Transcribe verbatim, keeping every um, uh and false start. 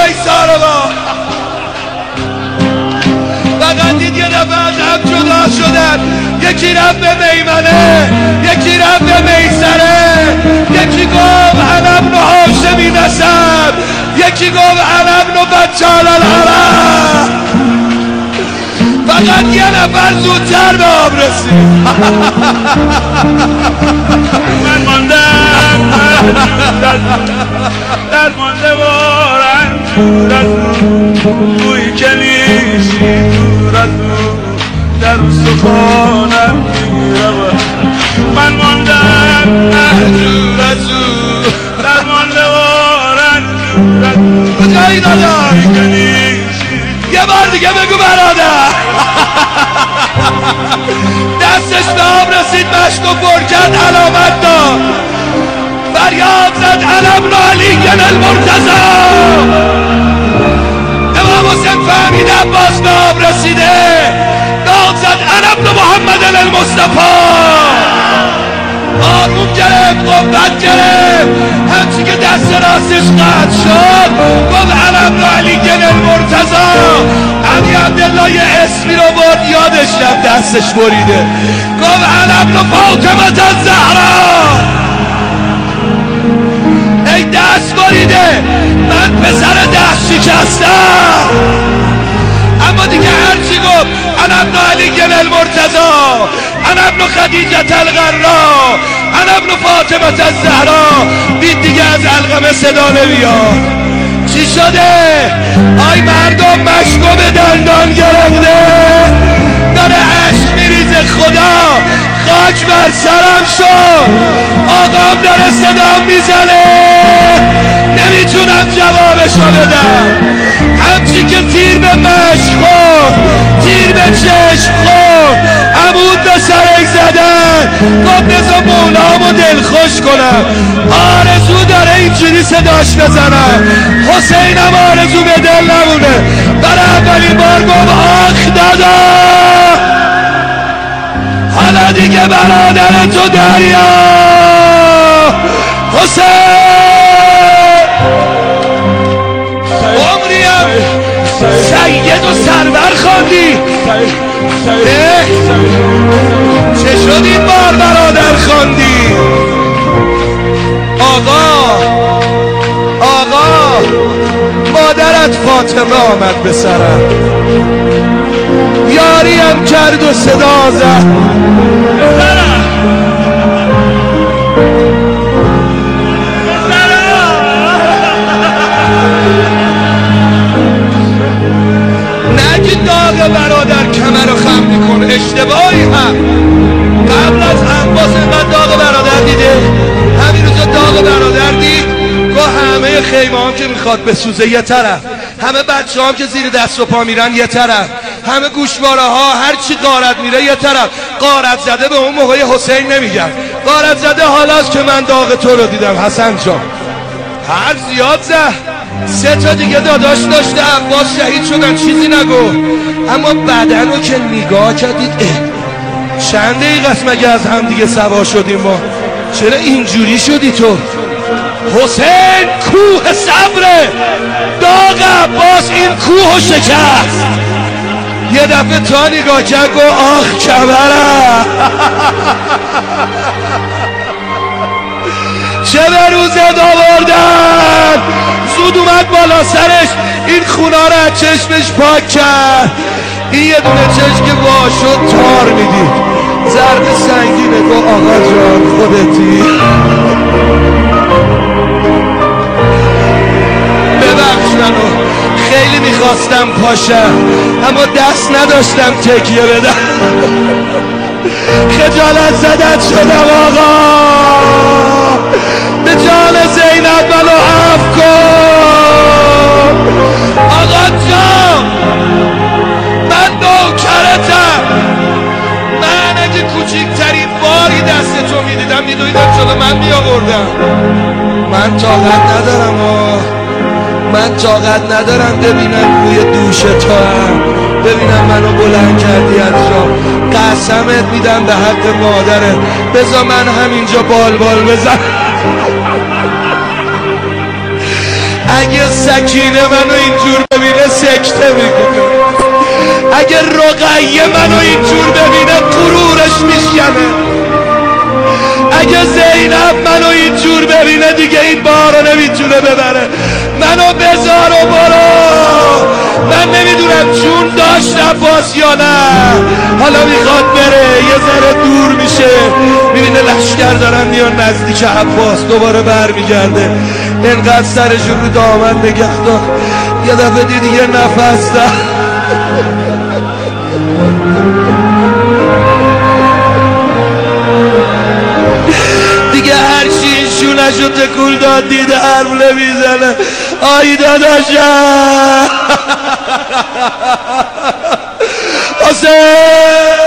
میسار آقا. فقط دید یه دفعه از هم جدا شدن، یکی رفت به میمنه، یکی رفت به میسره، یکی گفت انا ابن هاشمی نسب، یکی گفت انا ابن بچال العرب. فقط یه نفر زودتر به آب رسید. من ماندم در مانده و رنجور از اون بوی کلیشی دور از اون در سخانم میرم. من ماندم مهجور از اون در مانده و رنجور از اون جایی ندار. بوی کلیشی. یه بار دیگه بگو برادر. دستش به آب رسید، مشک و پر کرد، علامت داد، فریاد زد انا ابن علی المرتضی. امام حسین فهمید عباس به آب رسیده، داد زد انا ابن محمد المصطفی. آروم گرفت، قوت گرفت، همچی که دست راستش قطع شد گفت انا ابن علی المرتضی. علی عبدالله یه اسمی رو برد، یادش رفت دستش بریده، گفت انا ابن فاطمه الزهرا. ای دست بریده، من پسر ده شکستم. اما دیگه هرچی گفت انا ابن علی المرتضی، انا ابن خدیجه الغرا، انا ابن فاطمه الزهرا، دید دیگه از علقمه صدا نمیاد. چی شده؟ آی مردم مشکو به دندان گرفته، داره عشق میریزه، خدا خاک بر سرم شد، آقام داره صدا میزنه، نمیتونم جوابشو بدم. همچی که تیر به مشک خورد، تیر به چشم خورد، عمود به سرک زدن، گفت بذار مولامو دلخوش کنم. آرزو داره اینجوری صداش بزنم، حسینم آرزو به دل نمونه. برای اولین بار گفت آخ دادا، حالا دیگه برادر تو دریا حسین. عمریم سید و سرور خواندی، چه شد این بار برادر خواندی؟ آقا آقا مادرت فاطمه آمد به سرم، یاریم کرد و صدا زد. نگی داغ برادر کمر رو خم میکنه، اشتباهی هم. قبل از عباس اینقدر داغ برادر دیده؟ همین روزا داغ برادر دید؟ گاه همه خیمه هم که میخواد بسوزه یه طرف، همه بچه هم که زیر دست و پا میرن یه طرف، همه گوشواره ها هر چی غارت میره یه طرف. غارت زده به اون موقع حسین نمیگم، غارت زده حالاست که من داغ تو رو دیدم حسن جان. هر زیاد زد. سه تا دیگه داداش داشته، عباس شهید شدن، چیزی نگو. اما بدن رو که نگاه کردید، اه چند دقیقه است مگه از هم دیگه سوا شدیم ما، چرا اینجوری شدی تو؟ حسین کوه صبره، داغ عباس این کوه شکست. یه دفعه تا نگاه کرد گو آخ کمرم. چه به روزت آوردن، زود اومد بالا سرش، این خونا رو از چشمش پاک کرد. این یه دونه چشم که وا شد تار میدید، زرد سنگینه. گو آقا جان خودتی، ببخش منو، خیلی میخواستم پاشم اما دست نداشتم تکیه بدم. خجالت زدت شدم آقا، به جان زینب منو عفو کن. آقا جان من نوکرتم، من اگه کوچکترین باری دست تو میدیدم میدویدم جلو من میآوردم. من طاقت ندارم آه، من طاقت ندارم ببینم روی دوش تو هم، ببینم منو بلند کردی از جا. قسمت میدم به حق مادرت، بذار من همینجا بال بال بزن. اگه سکینه منو اینجور ببینه سکته میکنه، اگه رقیه منو اینجور ببینه غرورش میشکنه، اگه زینب منو اینجور ببینه دیگه این بارو نمیتونه ببره. منو بذار و برو، من نمیدونم جون داشت عباس یا نه. حالا میخواد بره، یه ذره دور میشه، میبینه لشکر دارن میان نزدیک عباس، دوباره برمیگرده. اینقدر سرشون رو دامن نگه دار، یه دفعه دید یه نفس ده دیگه هرچی این شونشو تکول داد دیده حرمله میزنه. آی داداشم حسین